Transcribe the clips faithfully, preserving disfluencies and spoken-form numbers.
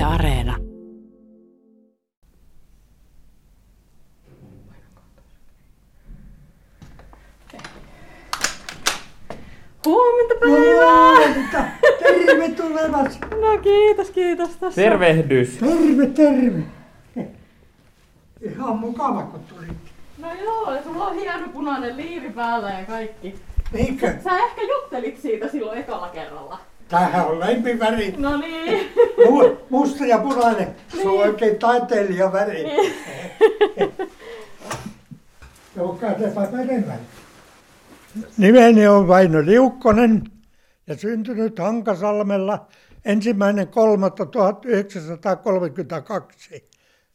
Areena. Huomenta päivää! Terve tulemas! No kiitos, kiitos. Tässä. Tervehdys! Terve, terve! Ihan mukava kun tulit. No joo, ja sulla on hieno punainen liivi päällä ja kaikki. Eikö? Sä ehkä juttelit siitä silloin ekalla kerralla. Tämähän on lempiväri. No niin. Mu- Musta ja punainen. Se on oikein taiteilijaväri. Joo, katsotaan enemmän. Nimeni on Väinö Liukkonen ja syntynyt Hankasalmella ensimmäinen kolmatta tuhatyhdeksänsataakolmekymmentäkaksi.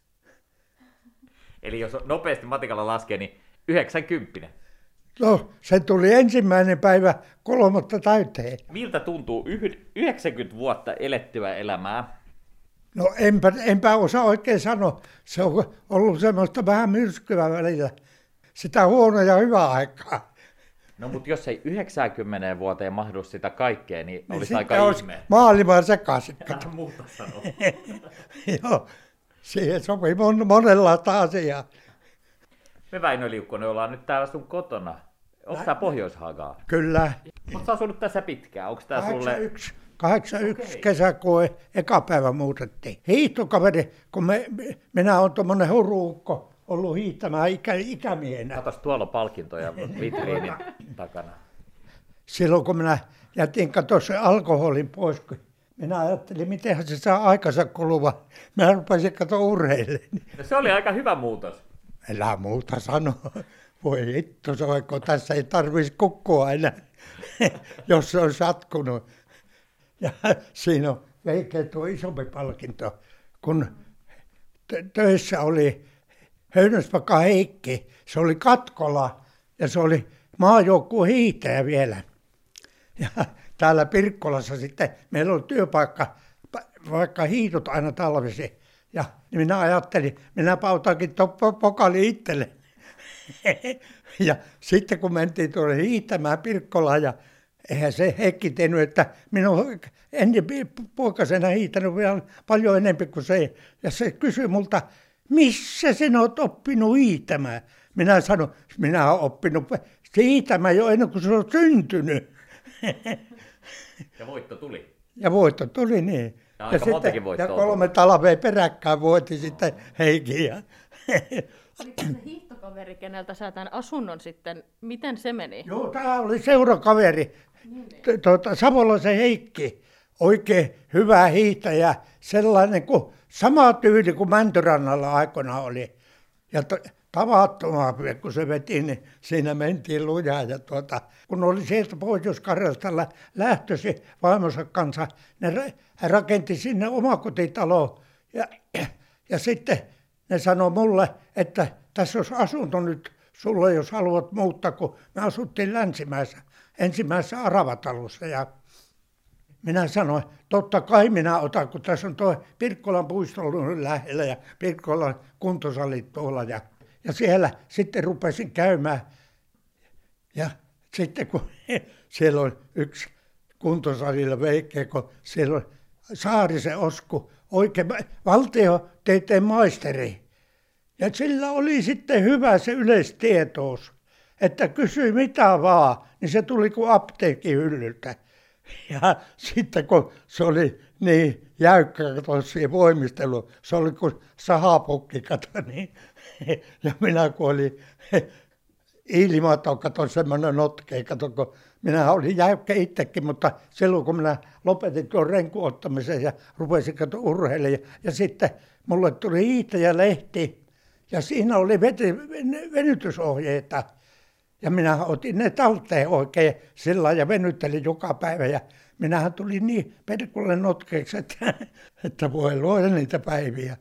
Eli jos nopeasti matikalla laskee, niin yhdeksänkymmentä. No, se tuli ensimmäinen päivä kolmatta täyteen. Miltä tuntuu yhdeksänkymmentä vuotta elettyä elämää? No enpä, enpä osaa oikein sanoa. Se on ollut semmoista vähän myrskyä välillä. Sitä huono ja hyvää aikaa. No mutta jos ei yhdeksänkymmentä vuoteen mahdu sitä kaikkea, niin, niin olisi aika olisi ihme. maailman sekaisin. Älä muuta sanoa. Joo, siihen sopii mon, monenlaista asiaa. Me Väinö Liukkonen ollaan nyt täällä sun kotona. Onko tää Pohjois-Hagaa? Kyllä. Mutta sä asunut tässä pitkään. Onko tää sulle... kahdeksankymmentäyksi, kahdeksankymmentäyksi Okei. kesäkuun eka päivä muutettiin. Hiihtokaveri, kun me, minä olen tuommoinen huruukko ollut hiihtämään ikä, ikämiehenä. Katos, tuolla on palkintoja vitriinin takana. Silloin kun minä jätin kato se alkoholin pois, kun minä ajattelin, mitenhän se saa aikansa kuluva. Mä rupesin kato urheilemaan. No se oli aika hyvä muutos. Älä muuta sano. Voi hitto soiko, tässä ei tarvitsisi kukkua enää, jos se on satkunut. Ja siinä on veikeä tuo isompi palkinto, kun tö- töissä oli Höynäsbacka Heikki, se oli Katkola ja se oli maajoukkueen hiihtäjä vielä. Ja täällä Pirkkolassa sitten meillä oli työpaikka, vaikka hiidot aina talvisin. Ja minä ajattelin, minä pautankin tuon pokali itselle. Ja sitten kun mentiin tuolle hiihtämään Pirkkolaan ja eihän se Heikki tehnyt, että minun ennen poikasena hiihtänyt vielä paljon enemmän kuin se. Ja se kysyi multa, missä sinä olet oppinut hiihtämään? Minä sanoin, minä olen oppinut hiihtämään jo ennen kuin se on syntynyt. Ja voitto tuli. Ja voitto tuli niin. Ja aika montakin voittoa ja kolme talvea peräkkäin voitti sitten Heikin. Oliko se hiihtokaveri, keneltä sä tämän asunnon sitten, miten se meni? Joo, tämä oli seurakaveri, T- tuota, Savolaisen Heikki, oikein hyvä hiihtäjä, sellainen kuin sama tyyli kuin Mäntyrannalla aikana oli. Ja to, tavattomaa, kun se veti, niin siinä mentiin lujaa. Ja tuota, kun oli sieltä Pohjois-Karjalasta lä- lähtösi vaimonsa kanssa, ne ra- rakenti sinne omakotitaloon. Ja, ja sitten ne sanoi mulle, että tässä olisi asunto nyt sulle, jos haluat muuttaa, kun me asuttiin Länsimäessä, ensimmäisessä aravatalossa. Ja minä sanoin, totta kai minä otan, kun tässä on tuo Pirkkolan puisto ollut lähellä ja Pirkkolan kuntosalit tuolla. Ja, ja siellä sitten rupesin käymään. Ja sitten kun siellä on yksi kuntosalilla veikkeä, kun siellä on Saarisen Osku, oikein valtiotieteen maisteri. Ja sillä oli sitten hyvä se yleistietous, että kysyi mitä vaan, niin se tuli kuin apteekin hyllyltä. Ja sitten kun se oli niin jäykkä, kato siihen voimistelu, se oli kuin sahapukki, kato niin. Ja minä kun olin ilmaton, kato semmoinen notkea, kato kun minä olin jäykkä itsekin, mutta silloin kun minä lopetin tuon renkuottamisen ja rupesin kato urheilemaan. Ja sitten mulle tuli hiihtäjälehti ja siinä oli veti, venytysohjeita. Ja minä otin ne talteen oikein sillä ja venyttelin joka päivä. Ja minähän tulin niin perkulle notkeeksi, että, että voi luoda niitä päiviä.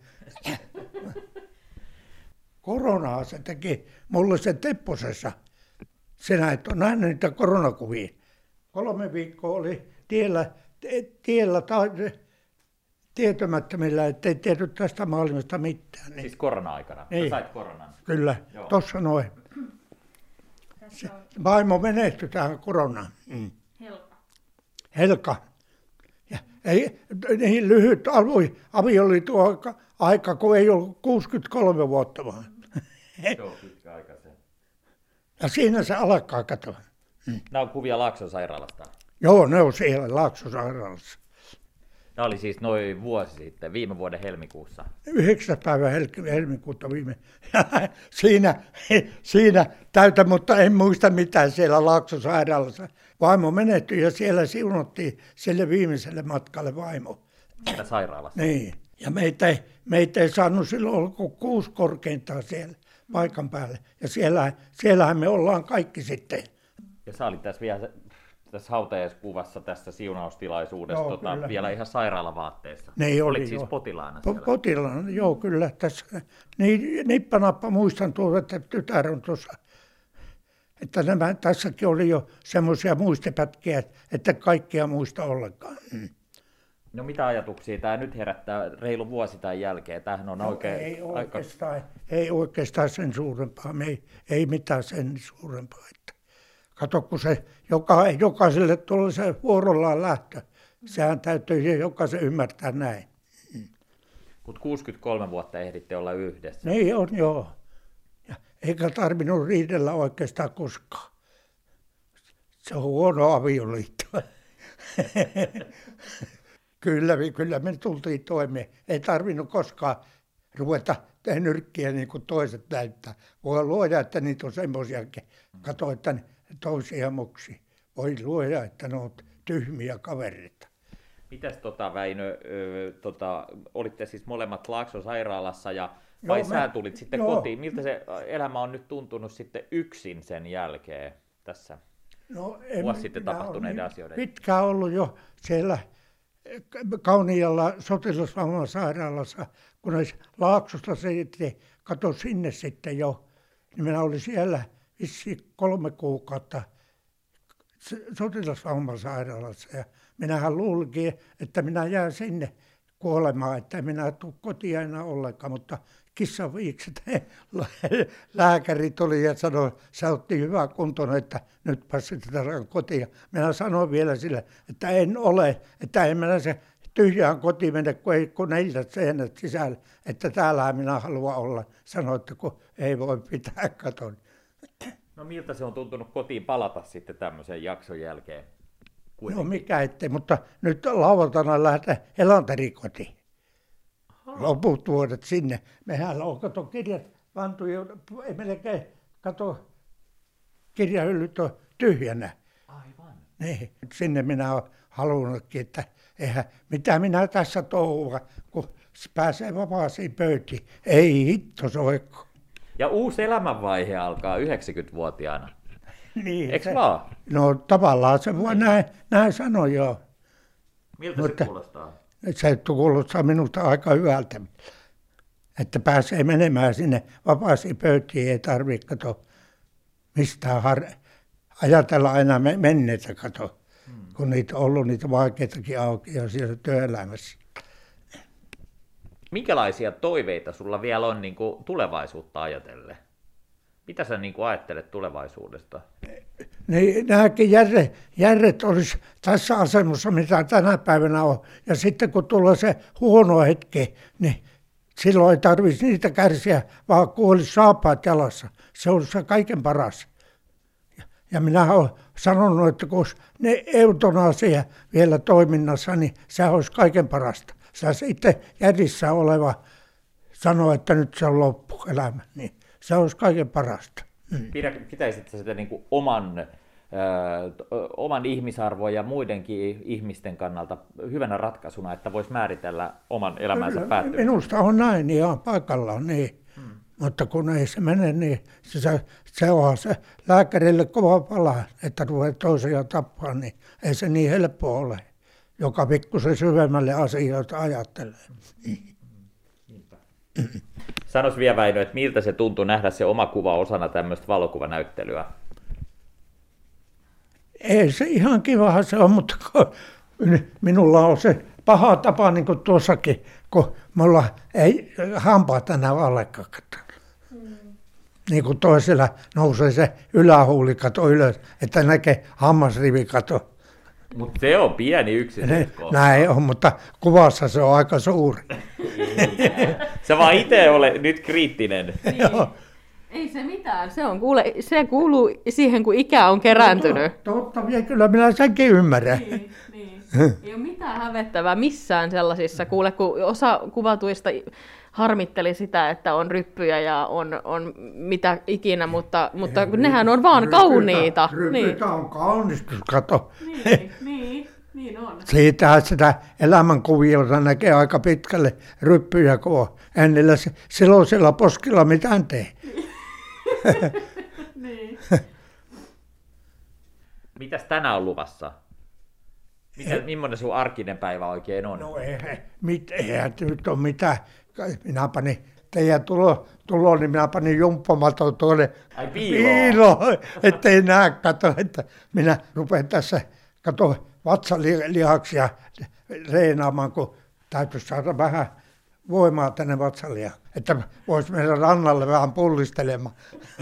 Koronaa se teki mulle se Tepposessa. Sinä et ole nähnyt niitä koronakuvia. Kolme viikkoa oli tiellä, tiellä tai tietämättömillä, ettei tiedä tästä maailmasta mitään. Niin. Siis korona-aikana. Niin. Sä sait koronan. Kyllä, Joo. tuossa noin. Se, vaimo menehtyi tähän koronaan. Mm. Helka. Helka. Ja ei, niin lyhyt avi, avioliitto aika, aika, kun ei ollut kuusikymmentäkolme vuotta vaan. Se on pitkä aika se. Ja siinä se alkaa katoa. Nämä on kuvia Laakson sairaalasta. Joo, ne on siellä Laaksosairaalassa. Tämä oli siis noin vuosi sitten, viime vuoden helmikuussa. Yhdeksäs päivä hel- helmikuuta viime. siinä, siinä täytä, mutta en muista mitään siellä Laaksosairaalassa. Vaimo menehtyi ja siellä siunattiin sille viimeiselle matkalle vaimo. Siellä sairaalassa. Niin, ja meitä ei, meitä ei saanut silloin olla kuin kuusi korkeintaan siellä paikan päälle. Ja siellä, siellähän me ollaan kaikki sitten. Ja sä olit tässä vielä tässä hautajaiskuvassa tässä siunaustilaisuudessa Joo, tota, kyllä. vielä ihan sairaalavaatteessa. Niin oli, Olit siis joo. potilaana Po- siellä. Potilaana, joo kyllä. Tässä, niin, nippanappa muistan tuota, että tytär on tuossa. Että nämä, tässäkin oli jo semmoisia muistipätkiä, että kaikkia muista ollenkaan. Mm. No mitä ajatuksia tämä nyt herättää reilu vuosi tämän jälkeen? Tämähän on No, oikein ei, aika... oikeastaan, ei oikeastaan sen suurempaa, me ei, ei mitään sen suurempaa. Että. Kato, kun se joka, jokaiselle tulee se vuorollaan lähtö, sehän täytyy jokaisen ymmärtää näin. Mutta kuusikymmentäkolme vuotta ehditte olla yhdessä. Niin on, joo. Ja eikä tarvinnut riidellä oikeastaan koskaan. Se on huono avioliitto. kyllä, kyllä me tultiin toimeen. Ei tarvinnut koskaan ruveta nyrkkiä niin kuin toiset näyttää. Voi luoda, että niitä on semmoisiakin. Kato, että ne toisia muksi. Voi luoda, että ne on tyhmiä kavereita. Mitäs tota Väinö, ö, tota, olitte siis molemmat Laakson sairaalassa ja vai Joo, sä mä- tulit sitten joo. kotiin? Miltä se elämä on nyt tuntunut sitten yksin sen jälkeen tässä? No, en Vuosi sitten minä tapahtuneiden ole niin asioiden. pitkään ollut jo siellä Kaunialla sotilasvamman sairaalassa, kun olisi Laaksosta sitten, kato sinne sitten jo, niin minä olin siellä vissiin kolme kuukautta sotilasvamman sairaalassa ja minähän luulinkin, että minä jään sinne kuolemaan, että minä tule kotiin enää ollenkaan, mutta kissan viikset lääkäri tuli ja sanoi, sä otti hyvä kuntoon, että nyt pääsit kotiin. Minä sanoin vielä sille, että en ole, että en minä se tyhjään kotiin mene, kun ei kun neljät seinät sisällä, että täällähän minä haluan olla. Sanoi, että kun ei voi pitää katon. No miltä se on tuntunut kotiin palata sitten tämmöisen jakson jälkeen? No Kuitenkin. mikä ettei, mutta nyt lauantaina lähdetään Elanterikotiin. Loput vuodet sinne. Mehän on, kato, kirjat pantu jo, ei melkein, kato, kirjahyllyt on tyhjänä. Aivan. Niin, sinne minä olen halunnutkin, että eihän, mitä minä tässä touhua, kun pääsee vapaasiin pöytiin. Ei hitto soikko. Ja uusi elämänvaihe alkaa yhdeksänkymmentävuotiaana. Niin, Eikö se- vaan? No tavallaan se voi näin, näin sanoa joo. Miltä Mutta- se kuulostaa? Se kuulostaa minusta aika hyvältä, että pääsee menemään sinne vapaisiin pöytiin, ei tarvitse kato mistään har- ajatella aina me- menneitä kato, hmm. kun niitä on ollut niitä vaikeitakin auki ja siellä työelämässä. Minkälaisia toiveita sulla vielä on niin kuin tulevaisuutta ajatellen? Mitä sä niin kuin ajattelet tulevaisuudesta? Niin nämäkin järre, järret olisi tässä asemassa, mitä tänä päivänä on. Ja sitten kun tulee se huono hetki, niin silloin ei tarvitsisi niitä kärsiä, vaan kuolisi saappaat jalassa. Se on se kaiken paras. Ja- Ja minä olen sanonut, että kun olisi ne eutanasia vielä toiminnassa, niin se olisi kaiken parasta. Se sitten järjissä oleva sanoo, että nyt se on loppu elämä, niin se olisi kaiken parasta. Pidä, pitäisit sä sitä niin kuin oman, ö, oman ihmisarvon ja muidenkin ihmisten kannalta hyvänä ratkaisuna, että voisi määritellä oman elämänsä Kyllä, päättymisen? minusta on näin ihan paikallaan, niin. Hmm. Mutta kun ei se mene, niin se, se, se on se lääkärille kova pala, että tulee toisia tappaa, niin ei se niin helppo ole, joka pikkusen syvemmälle asioita ajattelee. Sanois vielä Väinö, että miltä se tuntui nähdä se oma kuva osana tämmöistä valokuvanäyttelyä? Ei se ihan kivahan se on, mutta kun minulla on se paha tapa, niin kuin tuossakin, kun mulla ei hampaat enää ollenkaan. Mm. Niin kuin toisella nousee se ylähuuli kato ylös, että näkee hammasrivi kato. Mutta se on pieni yksityiskohta. Näin on, mutta kuvassa se on aika suuri. Sä vaan itse ole nyt kriittinen. Joo. Ei se mitään, se, on, kuule, se kuuluu siihen, kun ikä on kerääntynyt. Totta, ja kyllä minä senkin ymmärrän. Niin, niin. Ei ole mitään hävettävää missään sellaisissa. Kuule, kun osa kuvatuista harmitteli sitä, että on ryppyjä ja on, on mitä ikinä, mutta, mutta nehän on vaan kauniita. Ryppytä on kaunistus, kato. Niin, niin, niin on. Siitähän sitä elämänkuviota näkee aika pitkälle ryppyjä, kun on. En niillä silloisilla poskilla mitään tee. Niin. Mitäs tänään on luvassa? Miten, millainen sun arkinen päivä oikein on? No eihän, mit, eihän nyt ole mitään. Minä panin teidän tulo, tulo niin minä panin jumppomaton tuonne Ai piiloon. piiloon, ettei näe, kato, että minä rupean tässä, kato, vatsalihaksia reenaamaan, kun täytyisi saada vähän voimaa tänne vatsalihaan, että voisi mennä rannalle vähän pullistelemaan.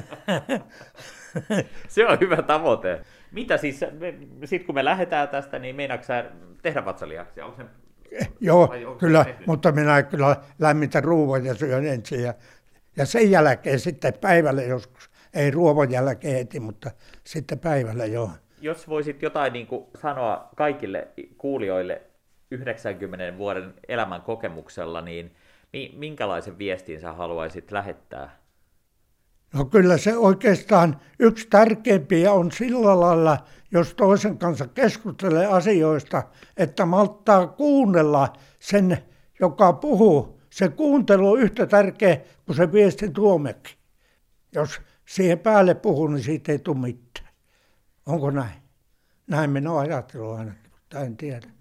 Se on hyvä tavoite. Mitä siis, sitten kun me lähdetään tästä, niin meinaatko sä tehdä vatsalihaksia? Onko se... Joo, Vai onko kyllä, tehty? mutta minä kyllä lämmitän ruuan ja syön ensin. Ja, ja sen jälkeen sitten päivällä joskus, ei ruoan jälkeen heti, mutta sitten päivällä joo. Jos voisit jotain niin kuin sanoa kaikille kuulijoille yhdeksänkymmenen vuoden elämän kokemuksella, niin minkälaisen viestin sä haluaisit lähettää? No kyllä se oikeastaan yksi tärkeimpiä on sillä lailla, jos toisen kanssa keskustelee asioista, että malttaa kuunnella sen, joka puhuu. Se kuuntelu on yhtä tärkeä kuin se viestin tuomekin. Jos siihen päälle puhuu, niin siitä ei tule mitään. Onko näin? Näin minä olen ajatellut ainakin, mutta en tiedä.